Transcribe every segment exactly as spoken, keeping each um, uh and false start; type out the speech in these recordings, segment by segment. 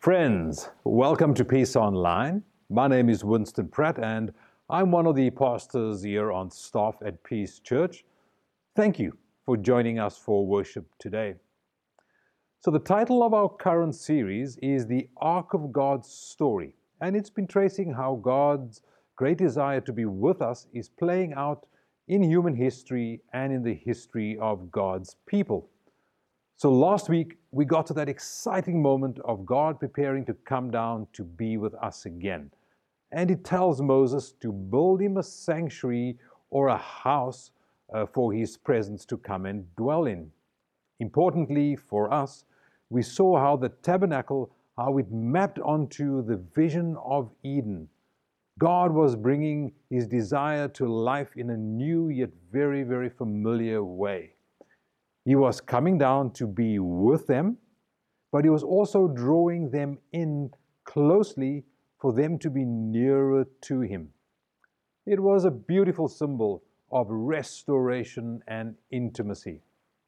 Friends, welcome to Peace Online. My name is Winston Pratt and I'm one of the pastors here on staff at Peace Church. Thank you for joining us for worship today. So the title of our current series is The Ark of God's Story, and it's been tracing how God's great desire to be with us is playing out in human history and in the history of God's people. So last week, we got to that exciting moment of God preparing to come down to be with us again. And He tells Moses to build him a sanctuary or a house uh, for His presence to come and dwell in. Importantly for us, we saw how the tabernacle, how it mapped onto the vision of Eden. God was bringing His desire to life in a new yet very, very familiar way. He was coming down to be with them, but He was also drawing them in closely for them to be nearer to Him. It was a beautiful symbol of restoration and intimacy.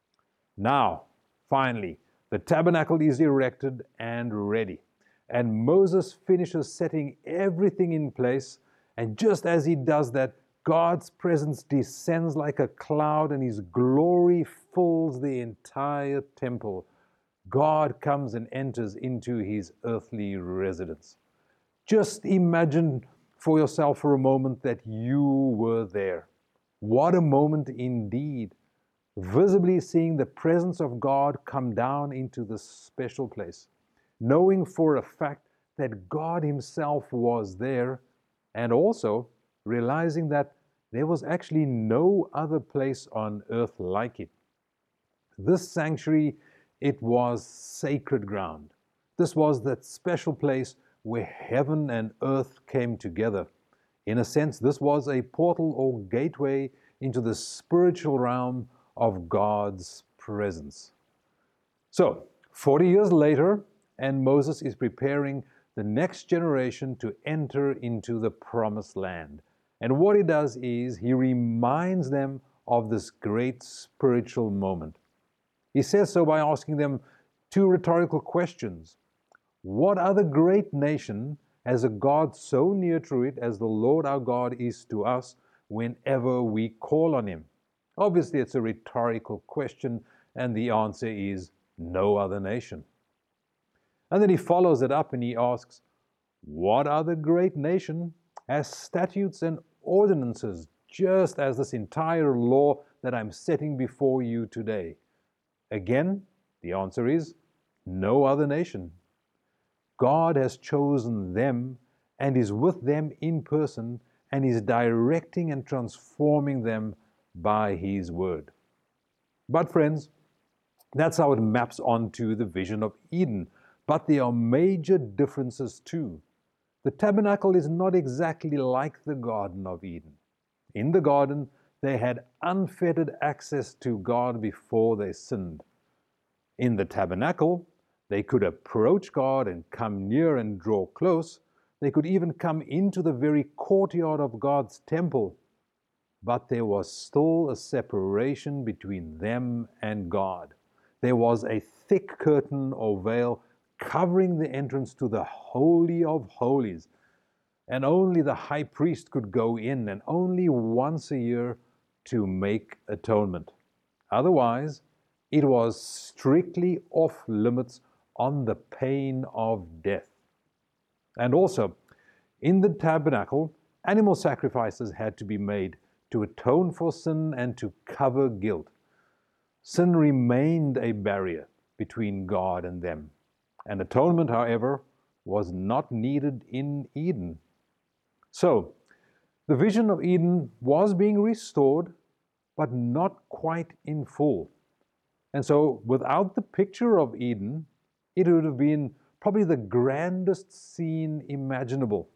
Now, finally, the tabernacle is erected and ready, and Moses finishes setting everything in place, and just as he does that, God's presence descends like a cloud and His glory fills the entire temple. God comes and enters into His earthly residence. Just imagine for yourself for a moment that you were there. What a moment indeed. Visibly seeing the presence of God come down into this special place. Knowing for a fact that God Himself was there, and also realizing that there was actually no other place on earth like it. This sanctuary, it was sacred ground. This was that special place where heaven and earth came together. In a sense, this was a portal or gateway into the spiritual realm of God's presence. So, forty years later, and Moses is preparing the next generation to enter into the promised land. And what he does is he reminds them of this great spiritual moment. He says so by asking them two rhetorical questions. What other great nation has a God so near to it as the Lord our God is to us whenever we call on Him? Obviously, it's a rhetorical question, and the answer is no other nation. And then he follows it up and he asks, what other great nation has statutes and ordinances, just as this entire law that I'm setting before you today? Again, the answer is no other nation. God has chosen them and is with them in person and is directing and transforming them by His word. But friends, that's how it maps onto the vision of Eden. But there are major differences too. The tabernacle is not exactly like the Garden of Eden. In the garden, they had unfettered access to God before they sinned. In the tabernacle, they could approach God and come near and draw close. They could even come into the very courtyard of God's temple. But there was still a separation between them and God. There was a thick curtain or veil covering the entrance to the Holy of Holies. And only the high priest could go in, and only once a year to make atonement. Otherwise, it was strictly off limits on the pain of death. And also, in the tabernacle, animal sacrifices had to be made to atone for sin and to cover guilt. Sin remained a barrier between God and them. And atonement, however, was not needed in Eden. So, the vision of Eden was being restored, but not quite in full. And so, without the picture of Eden, it would have been probably the grandest scene imaginable.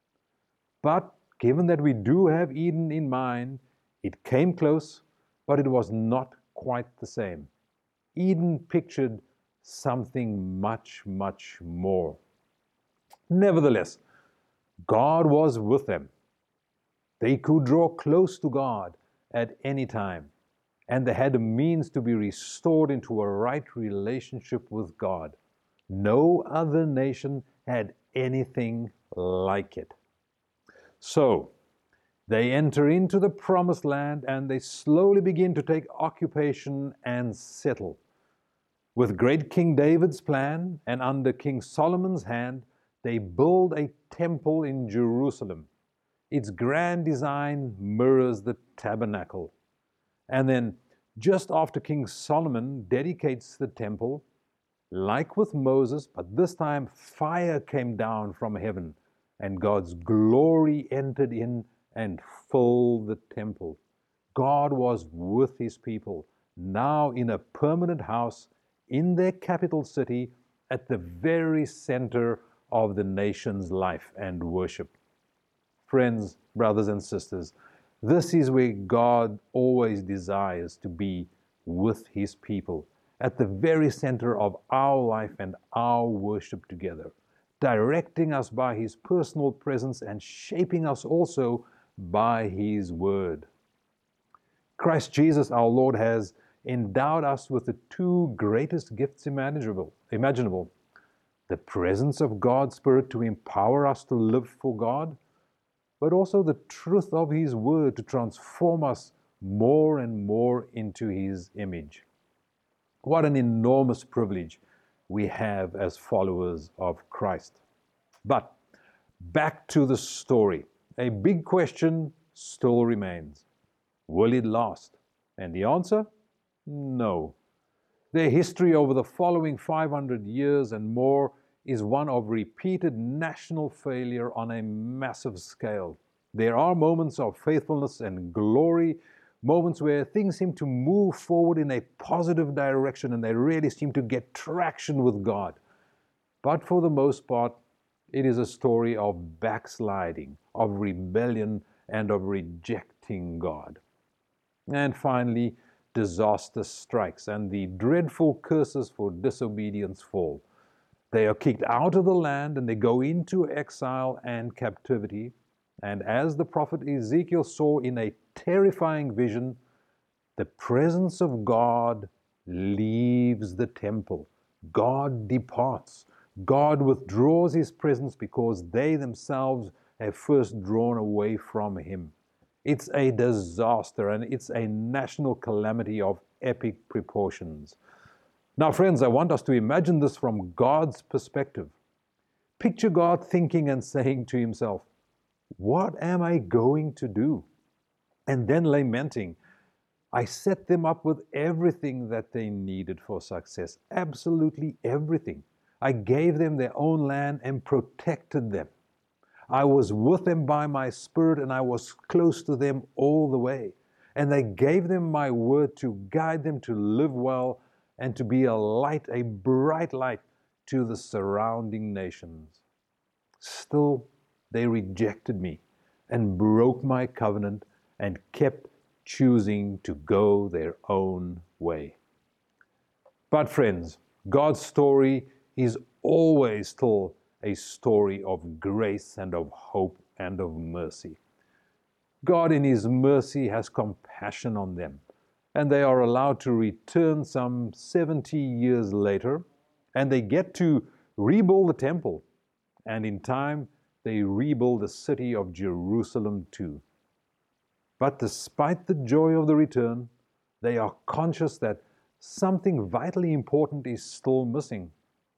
But given that we do have Eden in mind, it came close, but it was not quite the same. Eden pictured something much, much more. Nevertheless, God was with them. They could draw close to God at any time, and they had a means to be restored into a right relationship with God. No other nation had anything like it. So, they enter into the promised land and they slowly begin to take occupation and settle. With great King David's plan and under King Solomon's hand, they build a temple in Jerusalem. Its grand design mirrors the tabernacle. And then, just after King Solomon dedicates the temple, like with Moses, but this time fire came down from heaven, and God's glory entered in and filled the temple. God was with his people, now in a permanent house in their capital city, at the very center of the nation's life and worship. Friends, brothers and sisters, this is where God always desires to be with his people, at the very center of our life and our worship together, directing us by his personal presence and shaping us also by his word. Christ Jesus, our Lord, has endowed us with the two greatest gifts imaginable, imaginable. The presence of God's Spirit to empower us to live for God, but also the truth of his word to transform us more and more into his image. What an enormous privilege we have as followers of Christ. But back to the story. A big question still remains. Will it last? And the answer? No. Their history over the following five hundred years and more is one of repeated national failure on a massive scale. There are moments of faithfulness and glory, moments where things seem to move forward in a positive direction and they really seem to get traction with God. But for the most part, it is a story of backsliding, of rebellion, and of rejecting God. And finally, disaster strikes and the dreadful curses for disobedience fall. They are kicked out of the land and they go into exile and captivity. And as the prophet Ezekiel saw in a terrifying vision, the presence of God leaves the temple. God departs. God withdraws his presence because they themselves have first drawn away from him. It's a disaster and it's a national calamity of epic proportions. Now, friends, I want us to imagine this from God's perspective. Picture God thinking and saying to himself, "What am I going to do?" And then lamenting, "I set them up with everything that they needed for success, absolutely everything. I gave them their own land and protected them. I was with them by my Spirit and I was close to them all the way. And I gave them my word to guide them to live well and to be a light, a bright light to the surrounding nations. Still, they rejected me and broke my covenant and kept choosing to go their own way." But friends, God's story is always still a story of grace and of hope and of mercy. God in his mercy has compassion on them, and they are allowed to return some seventy years later, and they get to rebuild the temple, and in time they rebuild the city of Jerusalem too. But despite the joy of the return, they are conscious that something vitally important is still missing.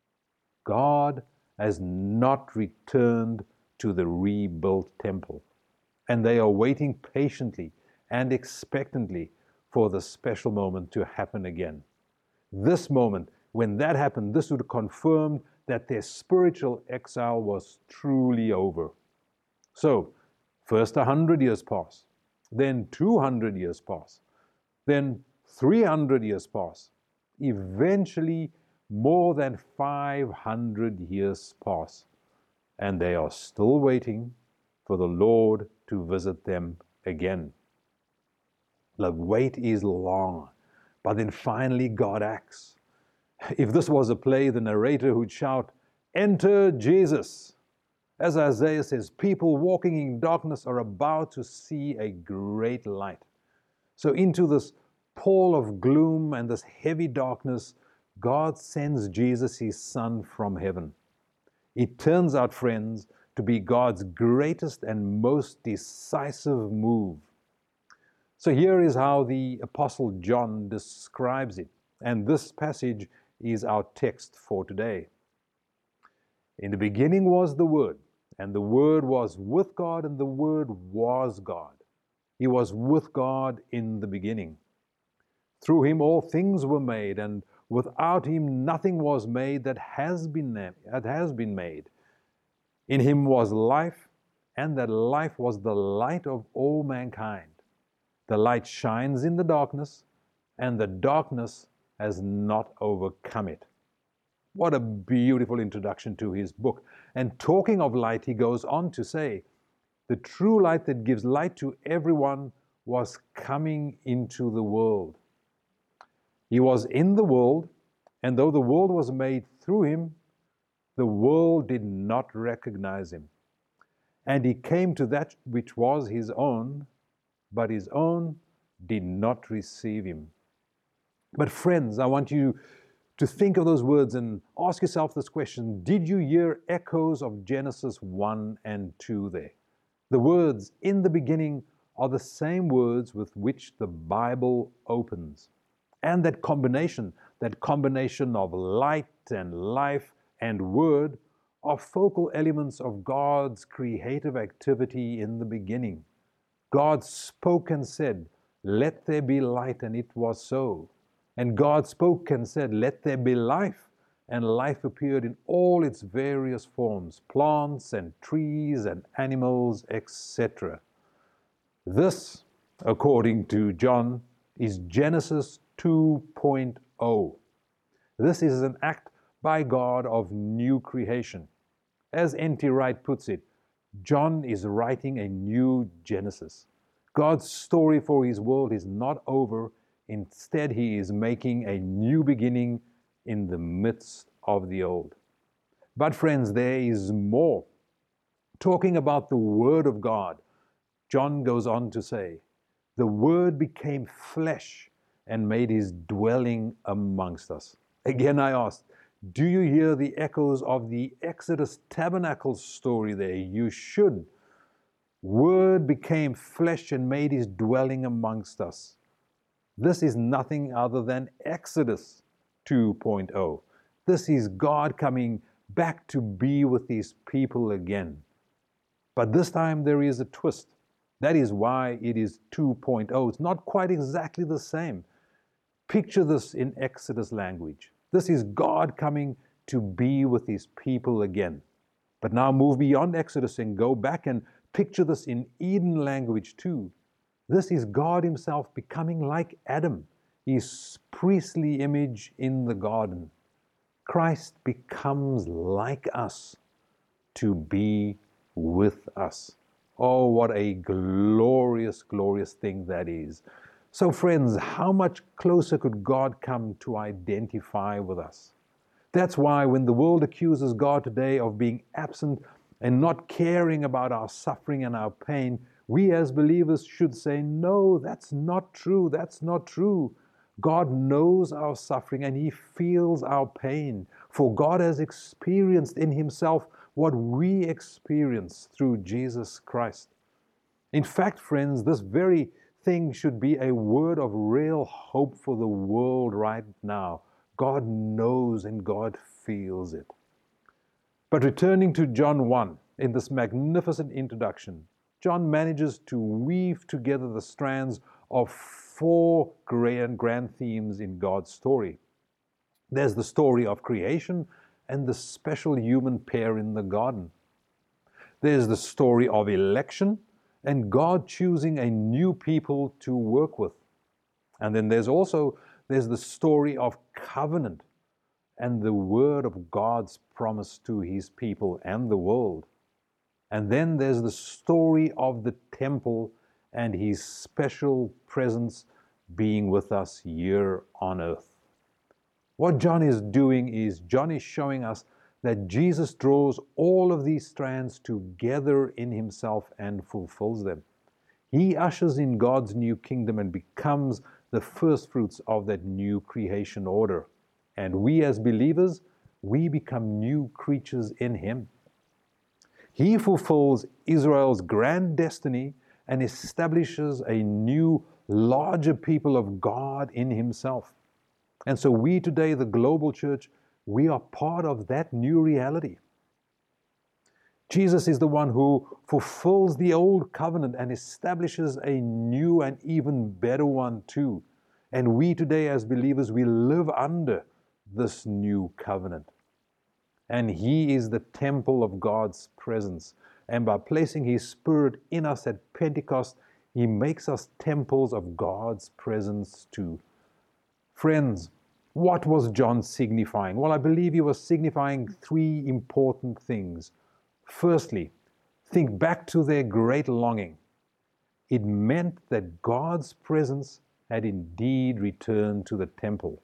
God has not returned to the rebuilt temple, and they are waiting patiently and expectantly for the special moment to happen again. This moment, when that happened, this would confirm that their spiritual exile was truly over. So, first a hundred years pass, then two hundred years pass, then three hundred years pass. Eventually, more than five hundred years pass, and they are still waiting for the Lord to visit them again. The wait is long, but then finally God acts. If this was a play, the narrator would shout, "Enter Jesus!" As Isaiah says, people walking in darkness are about to see a great light. So into this pall of gloom and this heavy darkness, God sends Jesus, his Son, from heaven. It turns out, friends, to be God's greatest and most decisive move. So here is how the Apostle John describes it, and this passage is our text for today. In the beginning was the Word, and the Word was with God, and the Word was God. He was with God in the beginning. Through him all things were made, and without him nothing was made that has been, that has been made. In him was life, and that life was the light of all mankind. The light shines in the darkness, and the darkness has not overcome it. What a beautiful introduction to his book. And talking of light, he goes on to say, the true light that gives light to everyone was coming into the world. He was in the world, and though the world was made through him, the world did not recognize him. And he came to that which was his own, but his own did not receive him. But friends, I want you to think of those words and ask yourself this question. Did you hear echoes of Genesis one and two there? The words, in the beginning, are the same words with which the Bible opens. And that combination, that combination of light and life and word, are focal elements of God's creative activity in the beginning. God spoke and said, "Let there be light," and it was so. And God spoke and said, "Let there be life," and life appeared in all its various forms, plants and trees and animals, et cetera. This, according to John, is Genesis two point oh. This is an act by God of new creation. As N T Wright puts it, John is writing a new Genesis. God's story for his world is not over. Instead, he is making a new beginning in the midst of the old. But friends, there is more. Talking about the Word of God, John goes on to say, the Word became flesh and made his dwelling amongst us. Again, I ask, do you hear the echoes of the Exodus tabernacle story there? You should. Word became flesh and made his dwelling amongst us. This is nothing other than Exodus two point oh. This is God coming back to be with his people again. But this time there is a twist. That is why it is two point oh. It's not quite exactly the same. Picture this in Exodus language. This is God coming to be with his people again. But now move beyond Exodus and go back and picture this in Eden language too. This is God himself becoming like Adam, his priestly image in the garden. Christ becomes like us to be with us. Oh, what a glorious, glorious thing that is. So friends, how much closer could God come to identify with us? That's why when the world accuses God today of being absent and not caring about our suffering and our pain, we as believers should say, no, that's not true, that's not true. God knows our suffering and he feels our pain, for God has experienced in himself what we experience through Jesus Christ. In fact, friends, this very thing should be a word of real hope for the world right now. God knows and God feels it. But returning to John one, in this magnificent introduction, John manages to weave together the strands of four grand, grand themes in God's story. There's the story of creation and the special human pair in the garden. There's the story of election and God choosing a new people to work with. And then there's also there's the story of covenant and the word of God's promise to his people and the world. And then there's the story of the temple and his special presence being with us here on earth. What John is doing is John is showing us that Jesus draws all of these strands together in himself and fulfills them. He ushers in God's new kingdom and becomes the first fruits of that new creation order. And we as believers, we become new creatures in him. He fulfills Israel's grand destiny and establishes a new, larger people of God in himself. And so we today, the global church, we are part of that new reality. Jesus is the one who fulfills the old covenant and establishes a new and even better one too. And we today as believers, we live under this new covenant. And he is the temple of God's presence. And by placing his Spirit in us at Pentecost, he makes us temples of God's presence too. Friends, what was John signifying? Well, I believe he was signifying three important things. Firstly, think back to their great longing. It meant that God's presence had indeed returned to the temple,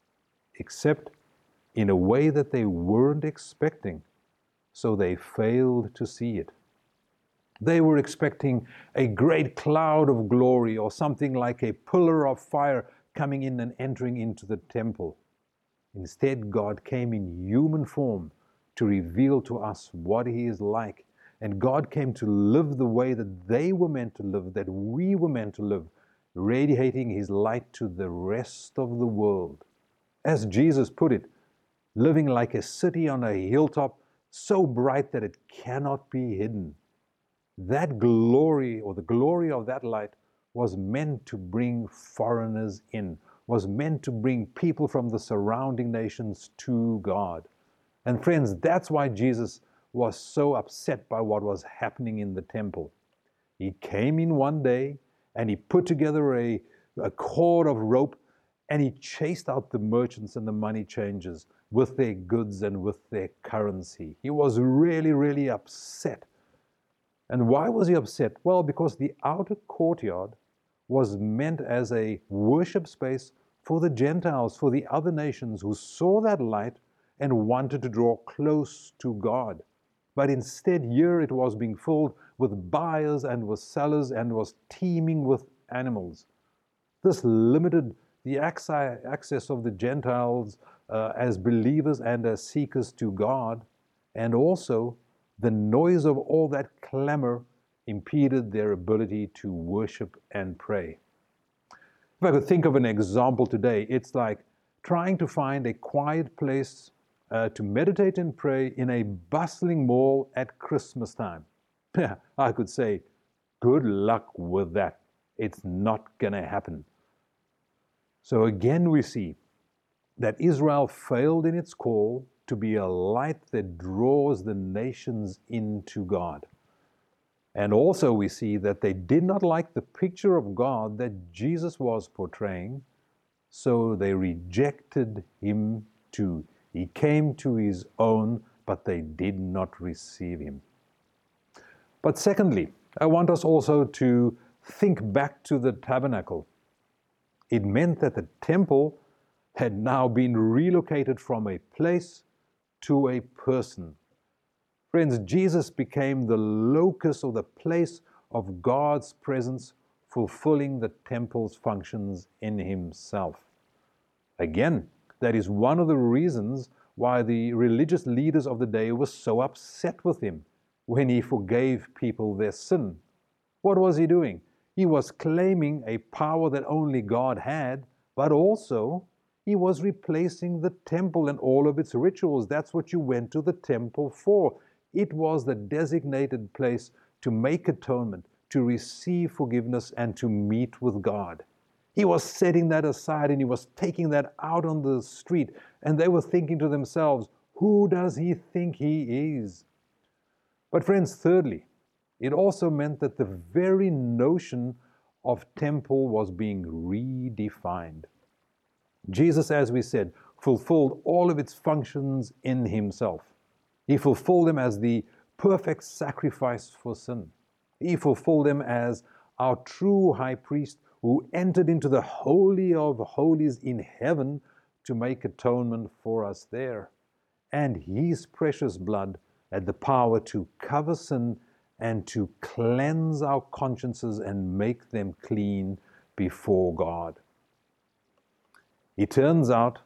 except in a way that they weren't expecting, so they failed to see it. They were expecting a great cloud of glory or something like a pillar of fire coming in and entering into the temple. Instead, God came in human form to reveal to us what he is like. And God came to live the way that they were meant to live, that we were meant to live, radiating his light to the rest of the world. As Jesus put it, living like a city on a hilltop, so bright that it cannot be hidden. That glory, or the glory of that light, was meant to bring foreigners in, was meant to bring people from the surrounding nations to God. And friends, that's why Jesus was so upset by what was happening in the temple. He came in one day and he put together a, a cord of rope and he chased out the merchants and the money changers with their goods and with their currency. He was really, really upset. And why was he upset? Well, because the outer courtyard was meant as a worship space for the Gentiles, for the other nations who saw that light and wanted to draw close to God. But instead, here it was being filled with buyers and with sellers and was teeming with animals. This limited the access of the Gentiles uh, as believers and as seekers to God, and also the noise of all that clamor impeded their ability to worship and pray. If I could think of an example today, it's like trying to find a quiet place uh, to meditate and pray in a bustling mall at Christmas time. I could say, good luck with that. It's not going to happen. So again, we see that Israel failed in its call to be a light that draws the nations into God. And also we see that they did not like the picture of God that Jesus was portraying, so they rejected him too. He came to his own, but they did not receive him. But secondly, I want us also to think back to the tabernacle. It meant that the temple had now been relocated from a place to a person. Friends, Jesus became the locus or the place of God's presence, fulfilling the temple's functions in himself. Again, that is one of the reasons why the religious leaders of the day were so upset with him when he forgave people their sin. What was he doing? He was claiming a power that only God had, but also he was replacing the temple and all of its rituals. That's what you went to the temple for. It was the designated place to make atonement, to receive forgiveness, and to meet with God. He was setting that aside and he was taking that out on the street. And they were thinking to themselves, who does he think he is? But friends, thirdly, it also meant that the very notion of temple was being redefined. Jesus, as we said, fulfilled all of its functions in himself. He fulfilled them as the perfect sacrifice for sin. He fulfilled them as our true high priest who entered into the Holy of Holies in heaven to make atonement for us there. And his precious blood had the power to cover sin and to cleanse our consciences and make them clean before God. It turns out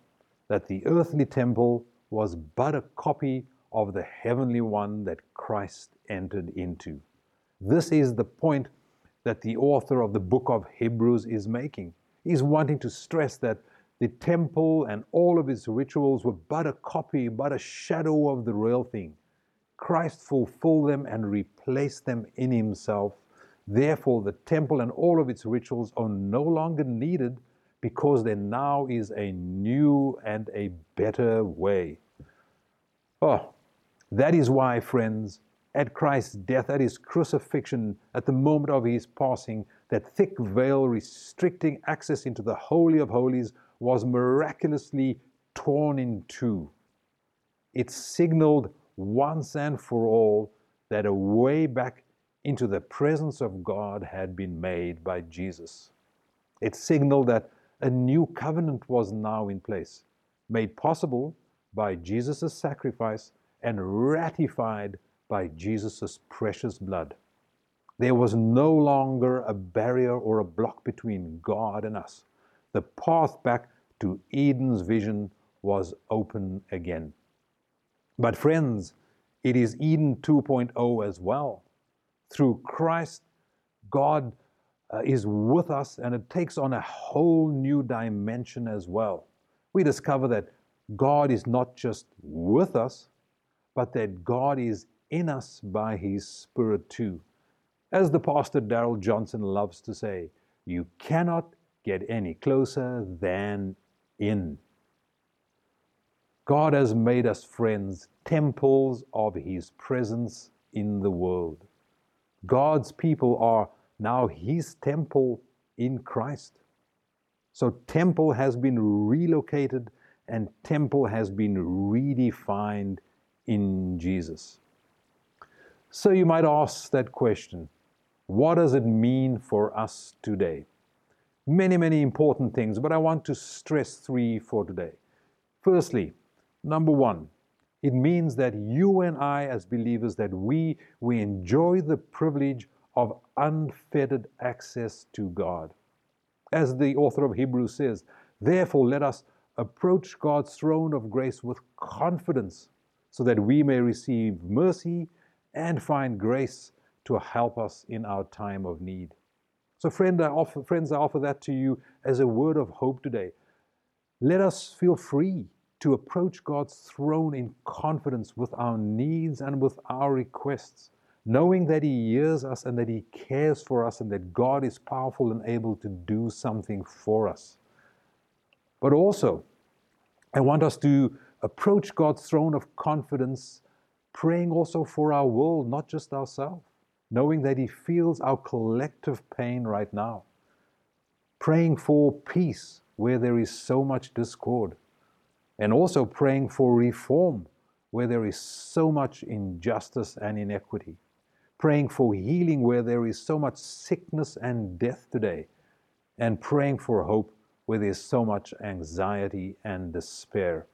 that the earthly temple was but a copy of the heavenly one that Christ entered into. This is the point that the author of the book of Hebrews is making. He's wanting to stress that the temple and all of its rituals were but a copy, but a shadow of the real thing. Christ fulfilled them and replaced them in himself. Therefore, the temple and all of its rituals are no longer needed because there now is a new and a better way. Oh, that is why, friends, at Christ's death, at his crucifixion, at the moment of his passing, that thick veil restricting access into the Holy of Holies was miraculously torn in two. It signaled once and for all that a way back into the presence of God had been made by Jesus. It signaled that a new covenant was now in place, made possible by Jesus' sacrifice and ratified by Jesus' precious blood. There was no longer a barrier or a block between God and us. The path back to Eden's vision was open again. But friends, it is Eden two point oh as well. Through Christ, God uh, is with us, and it takes on a whole new dimension as well. We discover that God is not just with us, but that God is in us by his Spirit too. As the pastor Darrell Johnson loves to say, you cannot get any closer than in. God has made us, friends, temples of his presence in the world. God's people are now his temple in Christ. So temple has been relocated and temple has been redefined in Jesus. So you might ask that question, what does it mean for us today? Many, many important things, but I want to stress three for today. Firstly, number one, it means that you and I as believers, that we, we enjoy the privilege of unfettered access to God. As the author of Hebrews says, therefore let us approach God's throne of grace with confidence so that we may receive mercy and find grace to help us in our time of need. So friend, I offer, friends, I offer that to you as a word of hope today. Let us feel free to approach God's throne in confidence with our needs and with our requests, knowing that he hears us and that he cares for us and that God is powerful and able to do something for us. But also, I want us to approach God's throne of confidence, praying also for our world, not just ourselves, knowing that he feels our collective pain right now, praying for peace where there is so much discord, and also praying for reform where there is so much injustice and inequity, praying for healing where there is so much sickness and death today, and praying for hope where there's so much anxiety and despair.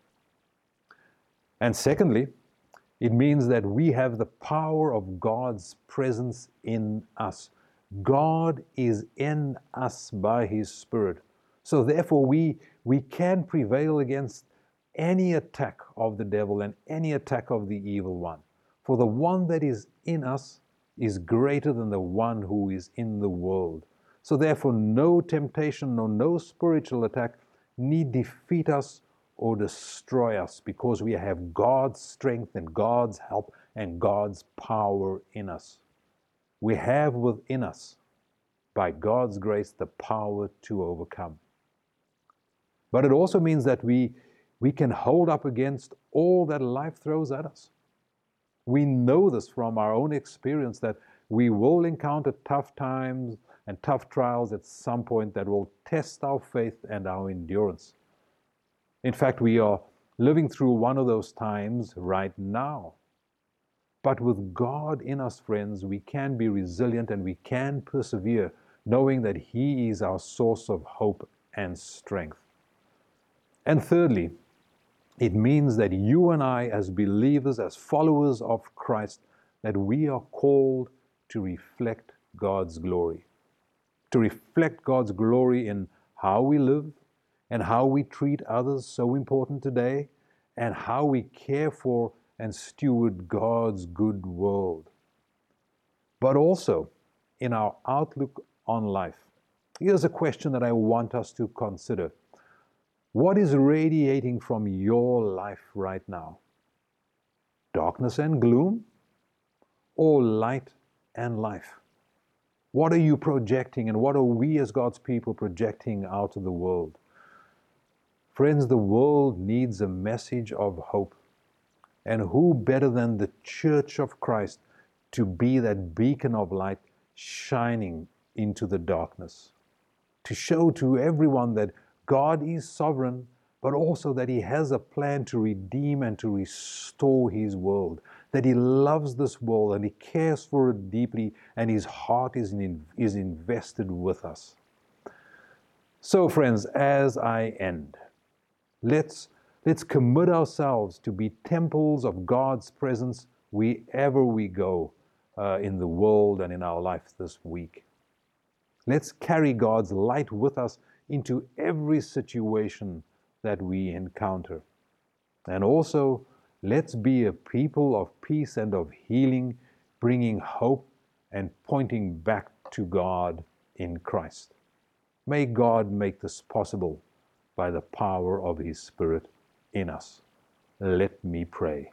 And secondly, it means that we have the power of God's presence in us. God is in us by his Spirit. So therefore we, we can prevail against any attack of the devil and any attack of the evil one. For the one that is in us is greater than the one who is in the world. So therefore no temptation or no spiritual attack need defeat us or destroy us, because we have God's strength and God's help and God's power in us. We have within us, by God's grace, the power to overcome. But it also means that we, we can hold up against all that life throws at us. We know this from our own experience, that we will encounter tough times and tough trials at some point that will test our faith and our endurance. In fact, we are living through one of those times right now. But with God in us, friends, we can be resilient and we can persevere, knowing that he is our source of hope and strength. And thirdly, it means that you and I, as believers, as followers of Christ, that we are called to reflect God's glory. To reflect God's glory in how we live, and how we treat others so important today, and how we care for and steward God's good world. But also in our outlook on life. Here's a question that I want us to consider. What is radiating from your life right now? Darkness and gloom, or light and life? What are you projecting, and what are we as God's people projecting out of the world? Friends, the world needs a message of hope. And who better than the Church of Christ to be that beacon of light shining into the darkness? To show to everyone that God is sovereign, but also that He has a plan to redeem and to restore His world. That He loves this world and He cares for it deeply, and His heart is, in, is invested with us. So friends, as I end, let's, let's commit ourselves to be temples of God's presence wherever we go uh, in the world and in our life this week. Let's carry God's light with us into every situation that we encounter. And also, let's be a people of peace and of healing, bringing hope and pointing back to God in Christ. May God make this possible by the power of His Spirit in us. Let me pray.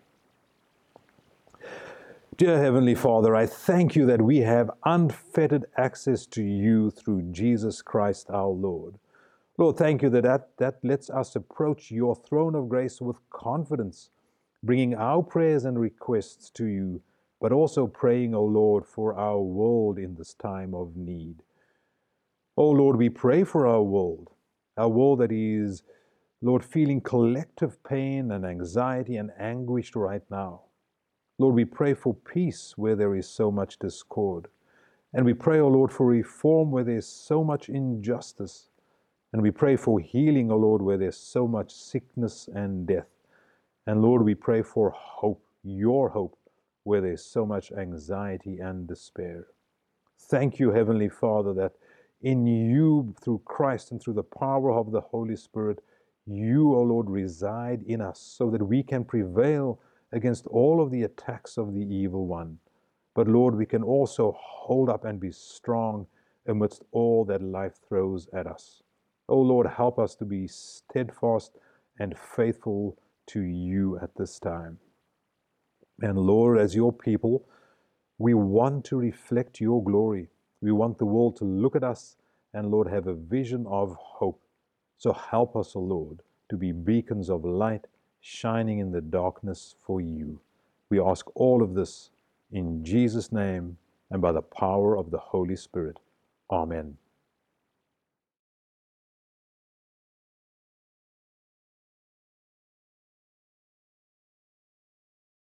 Dear Heavenly Father, I thank You that we have unfettered access to You through Jesus Christ our Lord. Lord, thank You that, that that lets us approach Your throne of grace with confidence, bringing our prayers and requests to You, but also praying, O Lord, for our world in this time of need. O Lord, we pray for our world, our world that is, Lord, feeling collective pain and anxiety and anguish right now. Lord, we pray for peace where there is so much discord. And we pray, O Lord, for reform where there's so much injustice. And we pray for healing, O Lord, where there's so much sickness and death. And Lord, we pray for hope, Your hope, where there's so much anxiety and despair. Thank You, Heavenly Father, that in You, through Christ and through the power of the Holy Spirit, You, O Lord, reside in us so that we can prevail against all of the attacks of the evil one. But Lord, we can also hold up and be strong amidst all that life throws at us. Oh Lord, help us to be steadfast and faithful to You at this time. And Lord, as Your people, we want to reflect Your glory. We want the world to look at us and, Lord, have a vision of hope. So help us, O Lord, to be beacons of light shining in the darkness for You. We ask all of this in Jesus' name and by the power of the Holy Spirit. Amen.